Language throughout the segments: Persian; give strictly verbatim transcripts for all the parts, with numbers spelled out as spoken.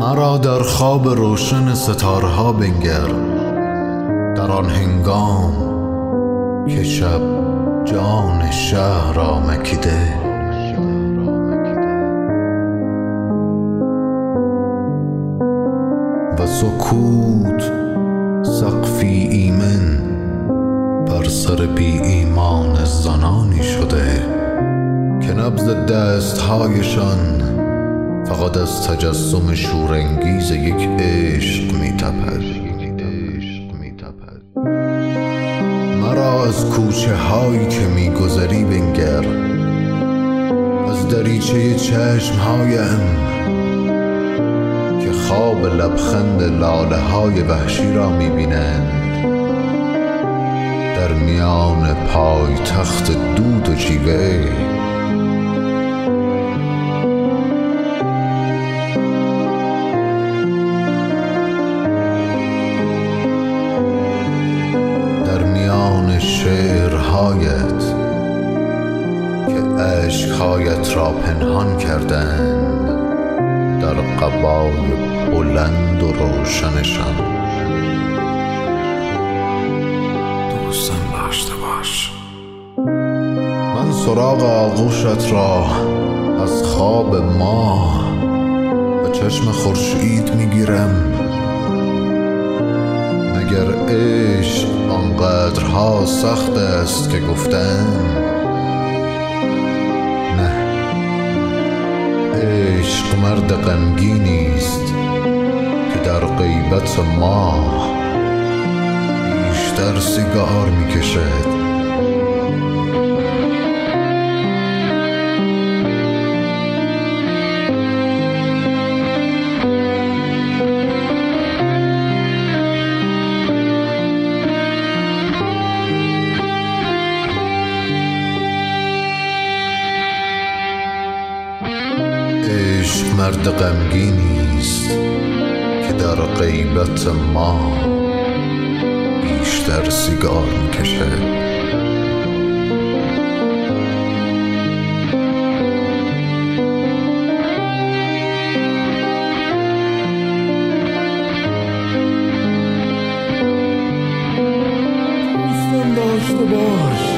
مرا در خواب روشن ستارها بنگر، در آن هنگام که شب جان شهر را مکیده. و سکوت سقفی ایمن بر سر بی ایمان زنانی شده که نبض دستهایشان فقط از تجسم شورانگیز یک عشق می‌تپد. مرا از کوچه هایی که می‌گذری بنگر، از دریچه چشم هایم که خواب لبخند لاله های وحشی را می‌بینند در میان پای تخت دود و جیوه. در میان شعرهایت که عشقهایت را پنهان کردند در قبای بلند و روشنشان. دوستم داشته باش. من سراغ آغوشت را از خواب ماه و چشم خورشید میگیرم. مگر عشق آنقدرها سخت است که گفتند؟ نه، عشق مرد غمگینی است که در غیبت ماه بیشتر سیگار میکشد. عشق مرد غمگینی است که در غیبت ما بیشتر سیگار میکشد. دوستم داشته باش.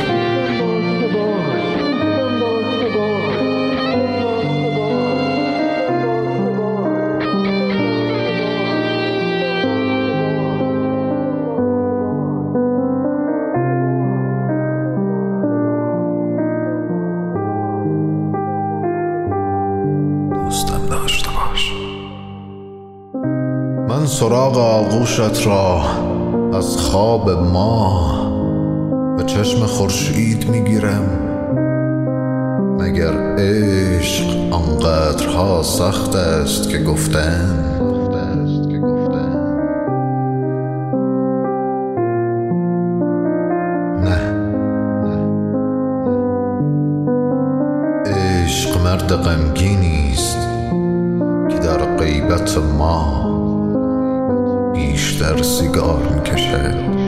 من سراغ آغوشت را از خواب ماه و چشم خورشید میگیرم. مگر عشق آنقدرها سخت است که گفتند؟ نه، عشق مرد غمگینی است که در غیبت ما بیشتر سیگار میکشد.